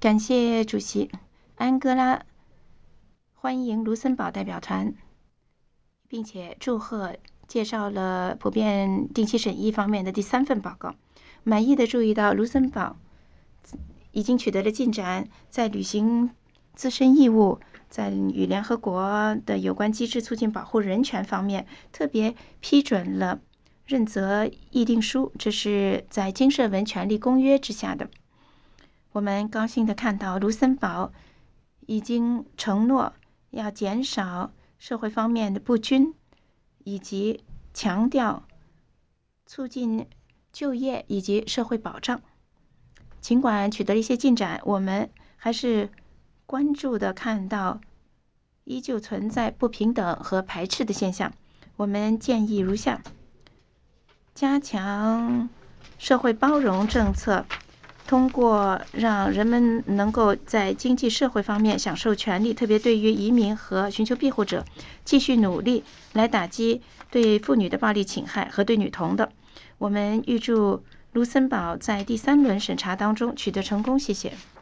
感谢主席。安哥拉欢迎卢森堡代表团，并且祝贺介绍了普遍定期审议方面的第3份报告。满意的注意到，卢森堡已经取得了进展，在履行自身义务，在与联合国的有关机制促进保护人权方面，特别批准了认责议定书，这是在经社文权利公约之下的。我们高兴地看到卢森堡已经承诺要减少社会方面的不均，以及强调促进就业以及社会保障。尽管取得了一些进展，我们还是关注地看到依旧存在不平等和排斥的现象。我们建议如下：加强社会包容政策，通过让人们能够在经济社会方面享受权利，特别对于移民和寻求庇护者，继续努力来打击对妇女的暴力侵害和对女童的。我们预祝卢森堡在第3轮审查当中取得成功。谢谢。